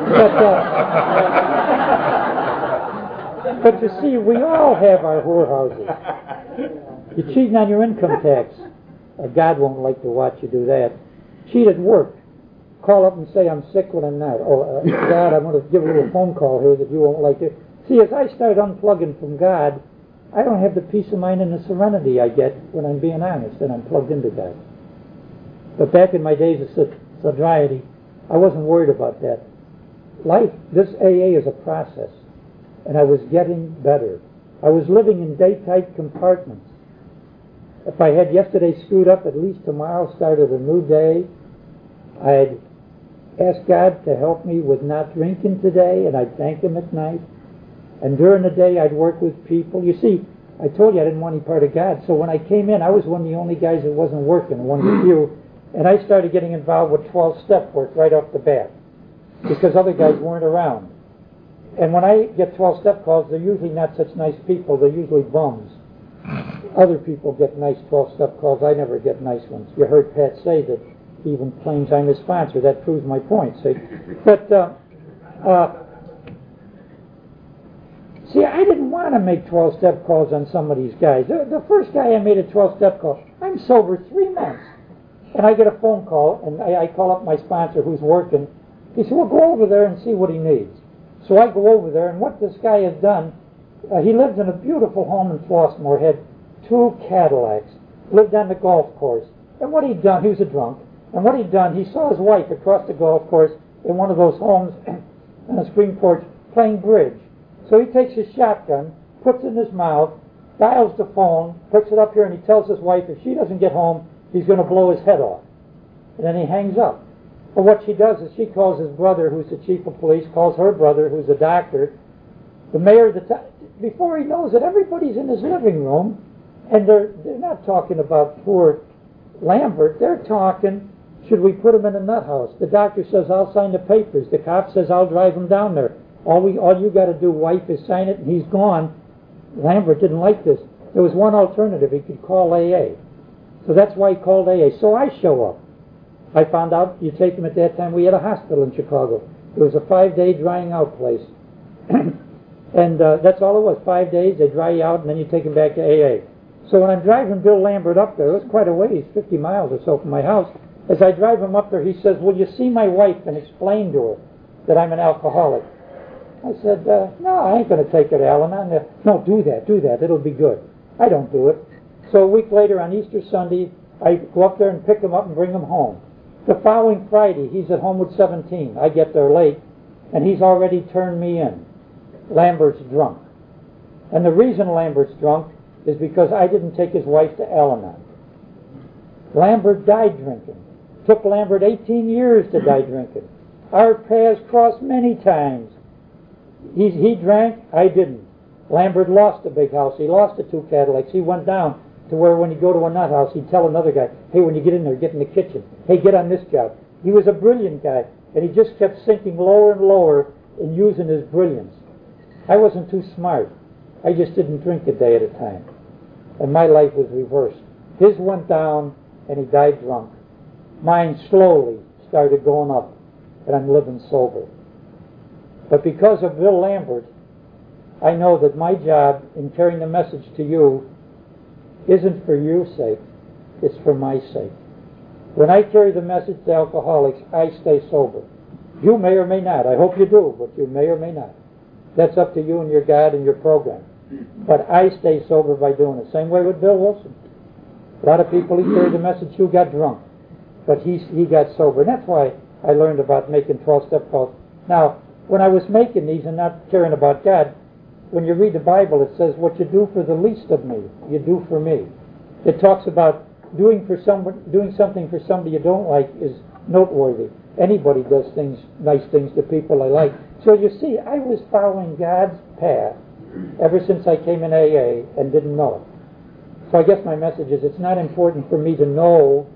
But you see, we all have our whorehouses. You're cheating on your income tax. God won't like to watch you do that. Cheat at work. Call up and say, "I'm sick," when I'm not. God, I'm going to give a little phone call here that you won't like to. See, as I start unplugging from God, I don't have the peace of mind and the serenity I get when I'm being honest and I'm plugged into God. But back in my days of sobriety, I wasn't worried about that. This AA is a process, and I was getting better. I was living in day-tight compartments. If I had yesterday screwed up, at least tomorrow started a new day. I'd ask God to help me with not drinking today, and I'd thank Him at night. And during the day, I'd work with people. You see, I told you I didn't want any part of God. So when I came in, I was one of the only guys that wasn't working, one of the few. And I started getting involved with 12-step work right off the bat, because other guys weren't around. And when I get 12-step calls, they're usually not such nice people. They're usually bums. Other people get nice 12-step calls. I never get nice ones. You heard Pat say that he even claims I'm his sponsor. That proves my point, see? But, see, I didn't want to make 12-step calls on some of these guys. The first guy I made a 12-step call, I'm sober 3 months. And I get a phone call, and I call up my sponsor who's working. He said, "Well, go over there and see what he needs." So I go over there, and what this guy has done, he lived in a beautiful home in Flossmoor, had 2 Cadillacs, lived on the golf course. And what he'd done, he was a drunk, and what he'd done, he saw his wife across the golf course in one of those homes on a screen porch playing bridge. So he takes his shotgun, puts it in his mouth, dials the phone, puts it up here, and he tells his wife if she doesn't get home, he's going to blow his head off. And then he hangs up. But what she does is she calls his brother, who's the chief of police, calls her brother, who's a doctor, The mayor of the town, before he knows it, everybody's in his living room, and they're not talking about poor Lambert. They're talking, should we put him in a nut house? The doctor says, I'll sign the papers. The cop says, I'll drive him down there. All you got to do, wife, is sign it, and he's gone. Lambert didn't like this. There was one alternative. He could call AA. So that's why he called AA. So I show up. I found out you take him at that time. We had a hospital in Chicago. It was a 5-day drying out place. And that's all it was, 5 days. They dry you out, and then you take him back to AA. So when I'm driving Bill Lambert up there, it was quite a ways, 50 miles or so from my house. As I drive him up there, he says, will you see my wife and explain to her that I'm an alcoholic? I said, no, I ain't going to take it, Al-Anon. No, do that. It'll be good. I don't do it. So a week later on Easter Sunday, I go up there and pick him up and bring him home. The following Friday, he's at home with 17. I get there late, and he's already turned me in. Lambert's drunk. And the reason Lambert's drunk is because I didn't take his wife to Al-Anon. Lambert died drinking. Took Lambert 18 years to die drinking. Our paths crossed many times. He drank, I didn't. Lambert lost a big house. He lost the 2 Cadillacs. He went down to where when he'd go to a nut house, he'd tell another guy, hey, when you get in there, get in the kitchen. Hey, get on this job. He was a brilliant guy, and he just kept sinking lower and lower in using his brilliance. I wasn't too smart. I just didn't drink a day at a time. And my life was reversed. His went down, and he died drunk. Mine slowly started going up, and I'm living sober. But because of Bill Lambert, I know that my job in carrying the message to you isn't for your sake, it's for my sake. When I carry the message to alcoholics, I stay sober. You may or may not. I hope you do, but you may or may not. That's up to you and your God and your program. But I stay sober by doing it. Same way with Bill Wilson. A lot of people, he carried the message, you got drunk. But he got sober. And that's why I learned about making 12-step calls. Now, when I was making these and not caring about God, when you read the Bible, it says, what you do for the least of me, you do for me. It talks about doing something for somebody you don't like is noteworthy. Anybody does nice things to people I like. So you see, I was following God's path ever since I came in AA and didn't know it. So I guess my message is it's not important for me to know.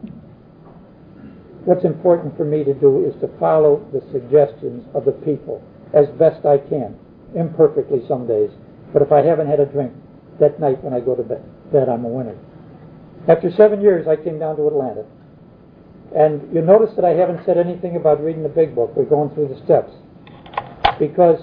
What's important for me to do is to follow the suggestions of the people as best I can. Imperfectly some days. But if I haven't had a drink that night when I go to bed, I'm a winner. After 7 years, I came down to Atlanta. And you notice that I haven't said anything about reading the big book. We're going through the steps. Because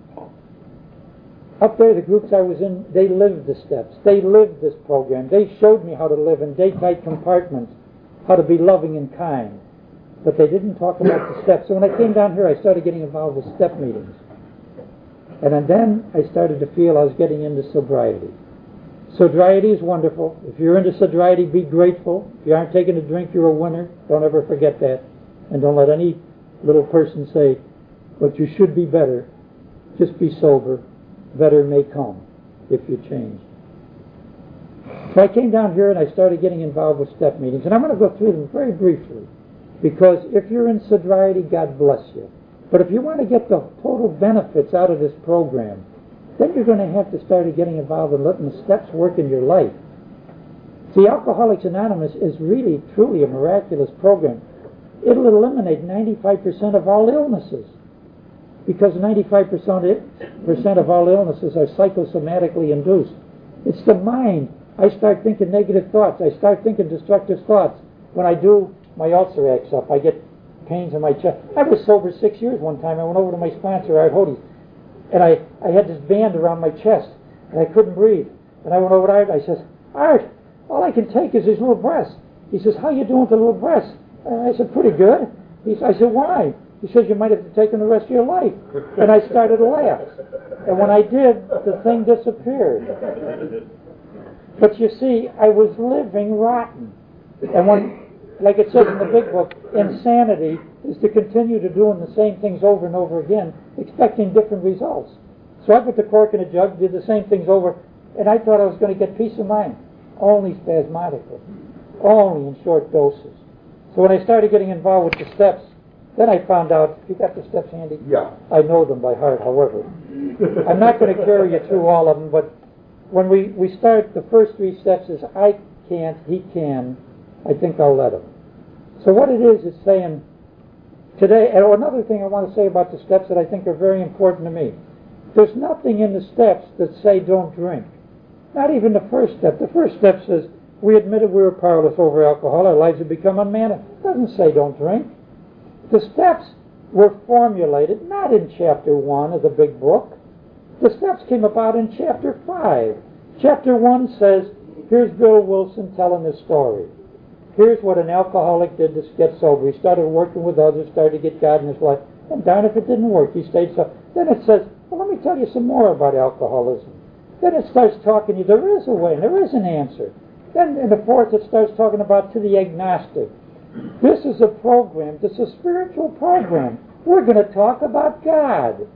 up there, the groups I was in, they lived the steps. They lived this program. They showed me how to live in day-tight compartments, how to be loving and kind. But they didn't talk about the steps. So when I came down here, I started getting involved with step meetings. And then I started to feel I was getting into sobriety. Sobriety is wonderful. If you're into sobriety, be grateful. If you aren't taking a drink, you're a winner. Don't ever forget that. And don't let any little person say, but you should be better. Just be sober. Better may come if you change. So I came down here and I started getting involved with step meetings. And I'm going to go through them very briefly. Because if you're in sobriety, God bless you. But if you want to get the total benefits out of this program, then you're going to have to start getting involved in letting the steps work in your life. See, Alcoholics Anonymous is really, truly a miraculous program. It'll eliminate 95% of all illnesses. Because 95% of all illnesses are psychosomatically induced. It's the mind. I start thinking negative thoughts. I start thinking destructive thoughts. When I do, my ulcer acts up. I get pains in my chest. I was sober 6 years one time. I went over to my sponsor, Art Hody, and I had this band around my chest, and I couldn't breathe. And I went over to Art, and I says, Art, all I can take is his little breasts. He says, how you doing with the little breasts? And I said, pretty good. I said, why? He says, you might have to take them the rest of your life. And I started to laugh. And when I did, the thing disappeared. But you see, I was living rotten. And when, like it says in the big book, insanity is to continue to doing the same things over and over again, expecting different results. So I put the cork in a jug, did the same things over, and I thought I was going to get peace of mind. Only spasmodically. Only in short doses. So when I started getting involved with the steps, Then I found out, you got the steps handy? Yeah. I know them by heart, however. I'm not going to carry you through all of them, but when we start, the first 3 steps is I can't, he can, I think I'll let him. So what it is saying today, and another thing I want to say about the steps that I think are very important to me. There's nothing in the steps that say don't drink. Not even the first step. The first step says we admitted we were powerless over alcohol. Our lives have become unmanageable. It doesn't say don't drink. The steps were formulated not in chapter 1 of the big book. The steps came about in chapter 5. Chapter 1 says, here's Bill Wilson telling this story. Here's what an alcoholic did to get sober. He started working with others, started to get God in his life, and darn if it didn't work, he stayed sober. Then it says, well, let me tell you some more about alcoholism. Then it starts talking to you, there is a way, there is an answer. Then in the 4th it starts talking about to the agnostic. This is a program, this is a spiritual program. We're going to talk about God.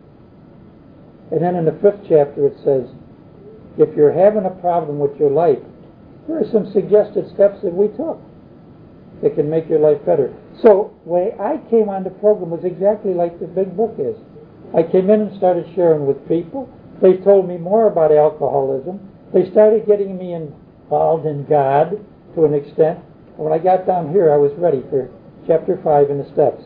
And then in the 5th chapter it says, if you're having a problem with your life, here are some suggested steps that we took that can make your life better. So the way I came on the program was exactly like the big book is. I came in and started sharing with people. They told me more about alcoholism. They started getting me involved in God to an extent. And when I got down here, I was ready for chapter 5 in the steps.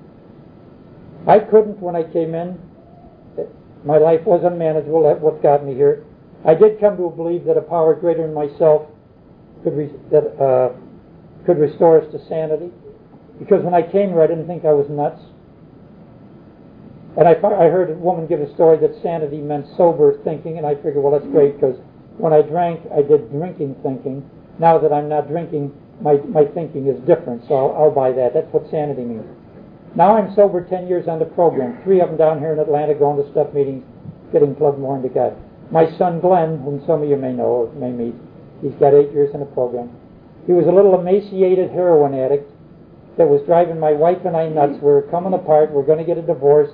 I couldn't, when I came in, my life was unmanageable. That's what got me here. I did come to believe that a power greater than myself could restore us to sanity. Because when I came here, I didn't think I was nuts. And I heard a woman give a story that sanity meant sober thinking, and I figured, well, that's great, because when I drank, I did drinking thinking. Now that I'm not drinking, my thinking is different, so I'll buy that. That's what sanity means. Now I'm sober 10 years on the program, 3 of them down here in Atlanta going to step meetings, getting plugged more into God. My son Glenn, whom some of you may know or may meet, he's got 8 years in the program. He was a little emaciated heroin addict that was driving my wife and I nuts. We were coming apart. We're going to get a divorce.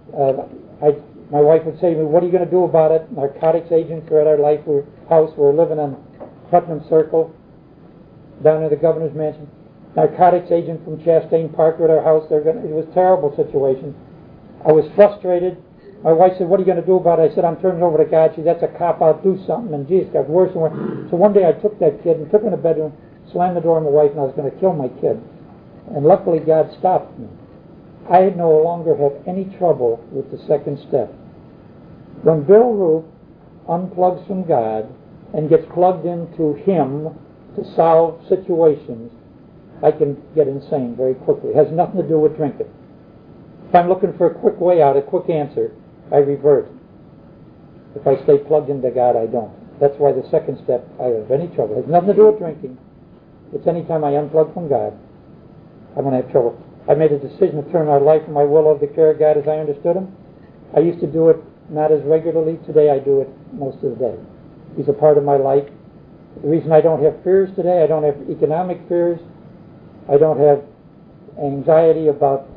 My wife would say to me, what are you going to do about it? Narcotics agents are at our house. We're living on Putnam Circle down in the governor's mansion. Narcotics agent from Chastain Park were at our house. It was a terrible situation. I was frustrated. My wife said, what are you going to do about it? I said, I'm turning it over to God. She said, that's a cop-out, do something. And geez, it got worse and worse. So one day I took that kid and took him in the bedroom, slammed the door on my wife, and I was going to kill my kid. And luckily God stopped me. I no longer have any trouble with the second step. When Bill Roop unplugs from God and gets plugged into Him to solve situations, I can get insane very quickly. It has nothing to do with drinking. If I'm looking for a quick way out, a quick answer, I revert. If I stay plugged into God, I don't. That's why the second step, I have any trouble. It has nothing to do with drinking. It's any time I unplug from God, I'm going to have trouble. I made a decision to turn my life and my will over to the care of God as I understood Him. I used to do it not as regularly. Today I do it most of the day. He's a part of my life. The reason I don't have fears today, I don't have economic fears. I don't have anxiety about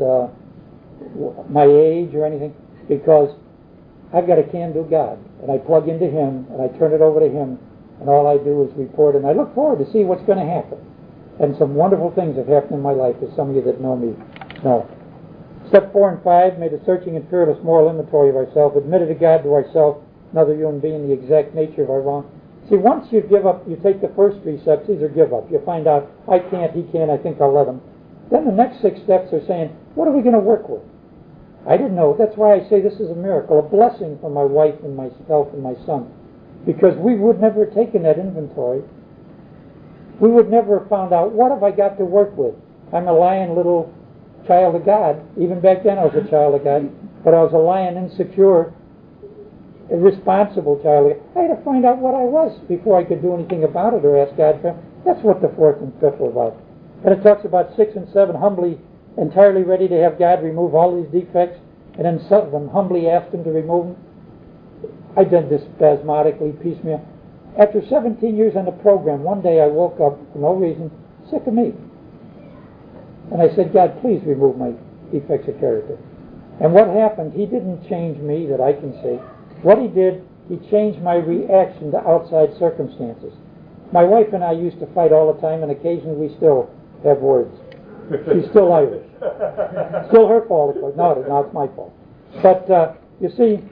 my age or anything, because I've got a can-do God, and I plug into Him, and I turn it over to Him, and all I do is report, and I look forward to see what's going to happen. And some wonderful things have happened in my life, as some of you that know me know. Step 4 and 5, made a searching and fearless moral inventory of ourselves, admitted to God, to ourselves, another human being, the exact nature of our wrong. See, once you give up, you take the first 3 steps, these are give up. You find out, I can't, he can, I think I'll let him. Then the next 6 steps are saying, what are we going to work with? I didn't know. That's why I say this is a miracle, a blessing for my wife and myself and my son. Because we would never have taken that inventory. We would never have found out, what have I got to work with? I'm a lying little child of God. Even back then I was a child of God. But I was a lying, insecure, irresponsible child of God. I had to find out what I was before I could do anything about it or ask God for it. That's what the 4th and 5th are about. And it talks about 6 and 7, humbly, entirely ready to have God remove all these defects, and then 7, humbly asked Him to remove them. I did this spasmodically, piecemeal. After 17 years on the program, one day I woke up, for no reason, sick of me. And I said, God, please remove my defects of character. And what happened, He didn't change me that I can see. What He did, He changed my reaction to outside circumstances. My wife and I used to fight all the time, and occasionally we still have words. She's still Irish. Still her fault, of course. No, it's my fault. But, you see,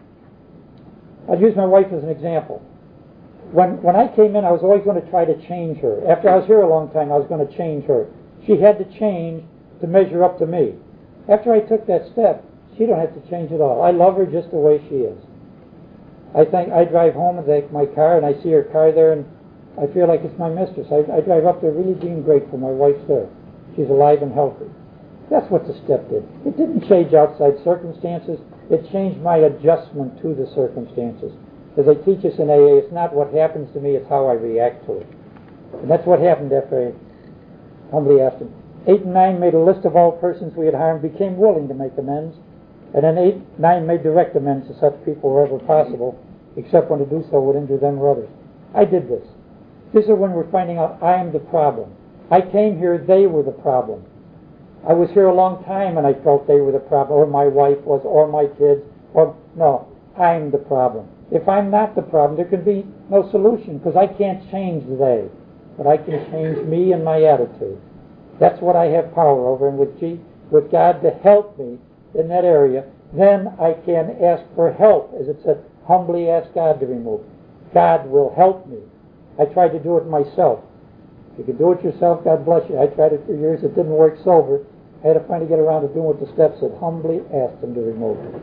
I'll use my wife as an example. When I came in, I was always going to try to change her. After I was here a long time, I was going to change her. She had to change to measure up to me. After I took that step, she don't have to change at all. I love her just the way she is. I drive home and take my car, and I see her car there, and I feel like it's my mistress. I drive up there really being grateful my wife's there. She's alive and healthy. That's what the step did. It didn't change outside circumstances. It changed my adjustment to the circumstances. As I teach us in AA, it's not what happens to me, it's how I react to it. And that's what happened after I humbly asked him. 8 and 9 made a list of all persons we had harmed, became willing to make amends. And then 8, 9 made direct amends to such people wherever possible, except when to do so would injure them or others. I did this. This is when we're finding out I am the problem. I came here, they were the problem. I was here a long time and I felt they were the problem, or my wife was, or my kids, or no, I'm the problem. If I'm not the problem, there can be no solution, because I can't change they, but I can change me and my attitude. That's what I have power over, and with God to help me in that area, then I can ask for help, as it said, humbly ask God to remove. God will help me. I tried to do it myself. If you can do it yourself, God bless you. I tried it for years. It didn't work sober. I had to finally get around to doing what the steps said. Humbly ask Him to remove it.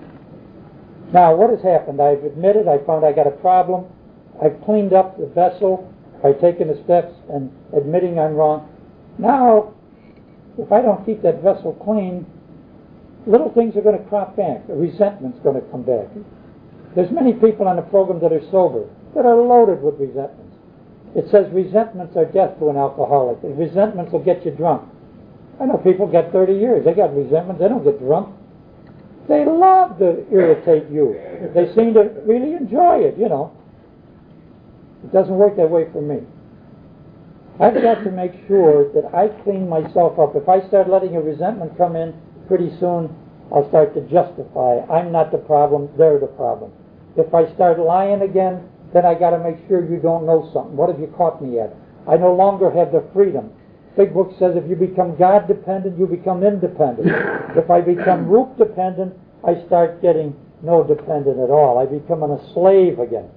Now, what has happened? I've admitted, I found I got a problem. I've cleaned up the vessel by taking the steps and admitting I'm wrong. Now, if I don't keep that vessel clean, little things are going to crop back. The resentment's going to come back. There's many people on the program that are sober that are loaded with resentments. It says resentments are death to an alcoholic. And resentments will get you drunk. I know people get 30 years. They got resentments. They don't get drunk. They love to irritate you. They seem to really enjoy it, you know. It doesn't work that way for me. I've got to make sure that I clean myself up. If I start letting a resentment come in, pretty soon I'll start to justify. I'm not the problem, they're the problem. If I start lying again, then I got to make sure you don't know something. What have you caught me at? I no longer have the freedom. Big Book says if you become God-dependent, you become independent. If I become root-dependent, I start getting no dependent at all. I become a slave again.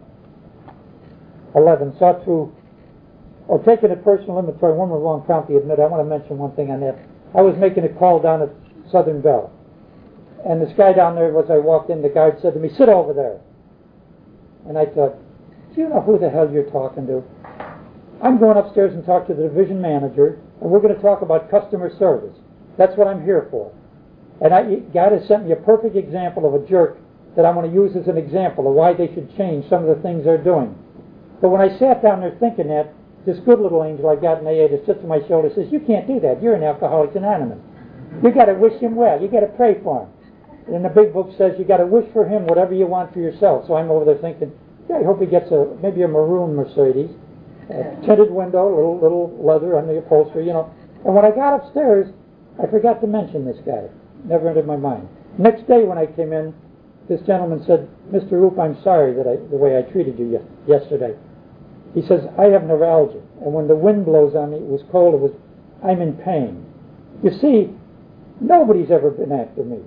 11. Sought to, or taking a personal inventory. One more wrong county, admit. I want to mention one thing on that. I was making a call down at Southern Bell. And this guy down there, as I walked in, the guard said to me, sit over there. And I thought, do you know who the hell you're talking to? I'm going upstairs and talk to the division manager, and we're going to talk about customer service. That's what I'm here for. And God has sent me a perfect example of a jerk that I'm going to use as an example of why they should change some of the things they're doing. But when I sat down there thinking that, this good little angel I got in AA that sits on my shoulder says, you can't do that. You're in Alcoholics Anonymous. You got to wish him well. You got to pray for him. And the Big Book says you got to wish for him whatever you want for yourself. So I'm over there thinking, yeah, I hope he gets maybe a maroon Mercedes, a tinted window, little leather on the upholstery, you know. And when I got upstairs, I forgot to mention this guy. Never entered my mind. Next day when I came in, this gentleman said, Mr. Roop, I'm sorry that the way I treated you yesterday. He says, I have neuralgia, and when the wind blows on me, it was cold, I'm in pain. You see, nobody's ever been after me.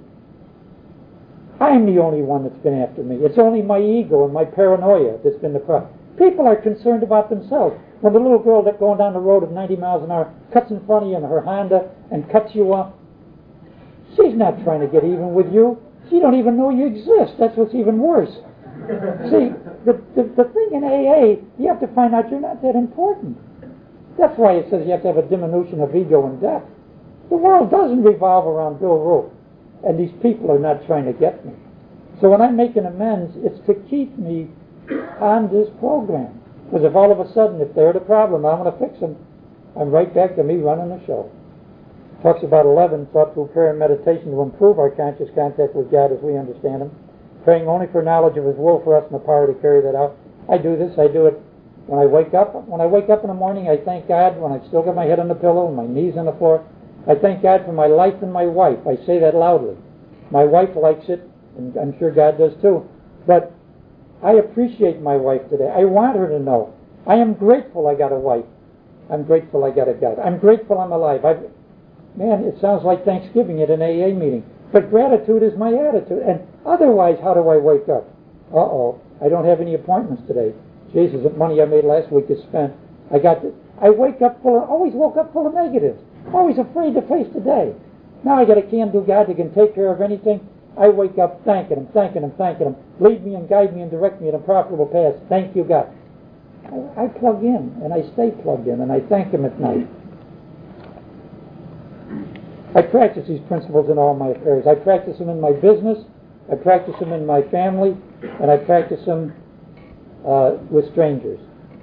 I'm the only one that's been after me. It's only my ego and my paranoia that's been the problem. People are concerned about themselves. When the little girl that's going down the road at 90 miles an hour cuts in front of you in her Honda and cuts you off, she's not trying to get even with you. She don't even know you exist. That's what's even worse. See, the thing in AA, you have to find out you're not that important. That's why it says you have to have a diminution of ego and death. The world doesn't revolve around Bill Roop, and these people are not trying to get me. So when I'm making amends, it's to keep me on this program. Because if all of a sudden, if they're the problem, I want to fix them, I'm right back to me running the show. Talks about 11, sought through prayer and meditation to improve our conscious contact with God as we understand Him, praying only for knowledge of His will for us and the power to carry that out. I do this. I do it when I wake up. When I wake up in the morning, I thank God. When I've still got my head on the pillow and my knees on the floor, I thank God for my life and my wife. I say that loudly. My wife likes it, and I'm sure God does too. But I appreciate my wife today. I want her to know. I am grateful I got a wife. I'm grateful I got a God. I'm grateful I'm alive. man, it sounds like Thanksgiving at an AA meeting. But gratitude is my attitude. And otherwise, how do I wake up? I don't have any appointments today. Jesus, the money I made last week is spent. I wake up always woke up full of negatives. Always afraid to face the day. Now I got a can-do God that can take care of anything. I wake up thanking Him, thanking Him, thanking Him. Lead me and guide me and direct me in a profitable path. Thank you, God. I plug in, and I stay plugged in, and I thank Him at night. I practice these principles in all my affairs. I practice them in my business, I practice them in my family, and I practice them with strangers.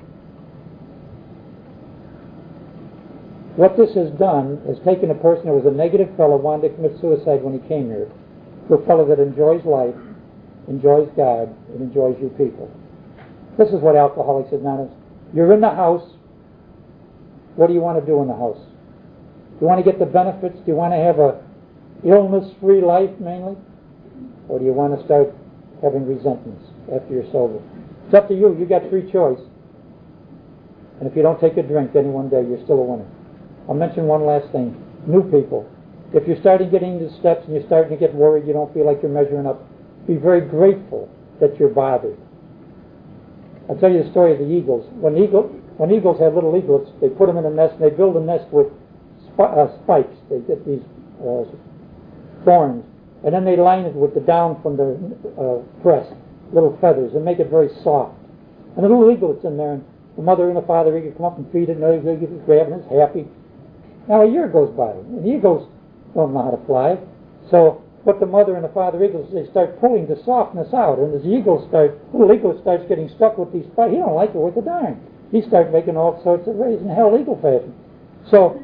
What this has done is taken a person who was a negative fellow, wanted to commit suicide when he came here, to a fellow that enjoys life, enjoys God, and enjoys you people. This is what Alcoholics Anonymous. You're in the house. What do you want to do in the house? Do you want to get the benefits? Do you want to have a illness-free life mainly? Or do you want to start having resentments after you're sober? It's up to you. You got free choice. And if you don't take a drink any one day, you're still a winner. I'll mention one last thing. New people. If you're starting getting into steps and you're starting to get worried, you don't feel like you're measuring up, be very grateful that you're bothered. I'll tell you the story of the eagles. When eagles have little eaglets, they put them in a nest, and they build a nest with spikes. They get these thorns, and then they line it with the down from the breast, little feathers, and make it very soft. And the little eaglet's in there, and the mother and the father eagle come up and feed it, and the eagle grab it, and it's happy. Now a year goes by, and the eagles don't know how to fly. So what the mother and the father eagles, they start pulling the softness out, and as the little eagle starts getting stuck with these spikes, he don't like it worth a darn. He starts making all sorts of raising hell eagle fashion. So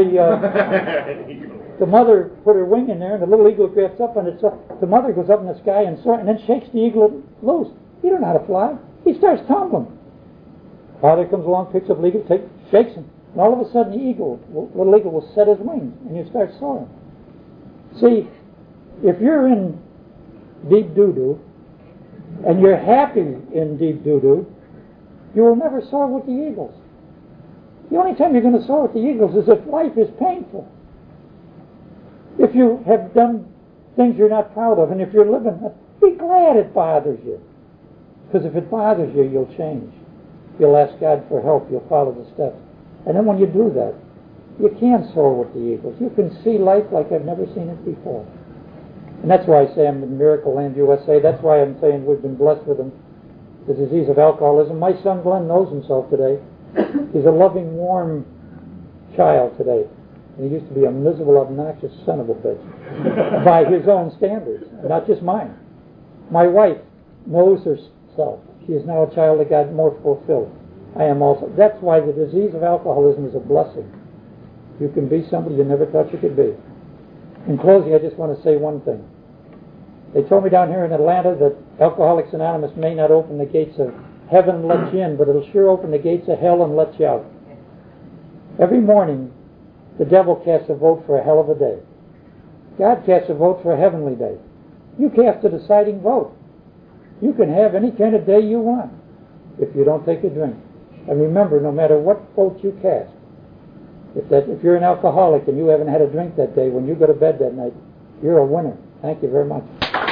the mother put her wing in there, and the little eagle grabs up on it. So the mother goes up in the sky and then shakes the eagle loose. He don't know how to fly. He starts tumbling. Father comes along, picks up the eagle, shakes him, and all of a sudden the little eagle will set his wings, and you start soaring. See, if you're in deep doo-doo, and you're happy in deep doo-doo, you will never soar with the eagles. The only time you're going to soar with the eagles is if life is painful. If you have done things you're not proud of, and if you're living, be glad it bothers you. Because if it bothers you, you'll change. You'll ask God for help. You'll follow the steps. And then when you do that, you can soar with the eagles. You can see life like I've never seen it before. And that's why I say I'm in Miracle Land, USA. That's why I'm saying we've been blessed with the disease of alcoholism. My son Glenn knows himself today. He's a loving, warm child today. And he used to be a miserable, obnoxious son of a bitch by his own standards, not just mine. My wife knows herself. She is now a child of God, more fulfilled. I am also. That's why the disease of alcoholism is a blessing. You can be somebody you never thought you could be. In closing, I just want to say one thing. They told me down here in Atlanta that Alcoholics Anonymous may not open the gates of heaven and let you in, but it'll sure open the gates of hell and let you out. Every morning, the devil casts a vote for a hell of a day. God casts a vote for a heavenly day. You cast a deciding vote. You can have any kind of day you want if you don't take a drink. And remember, no matter what vote you cast, if you're an alcoholic and you haven't had a drink that day, when you go to bed that night, you're a winner. Thank you very much.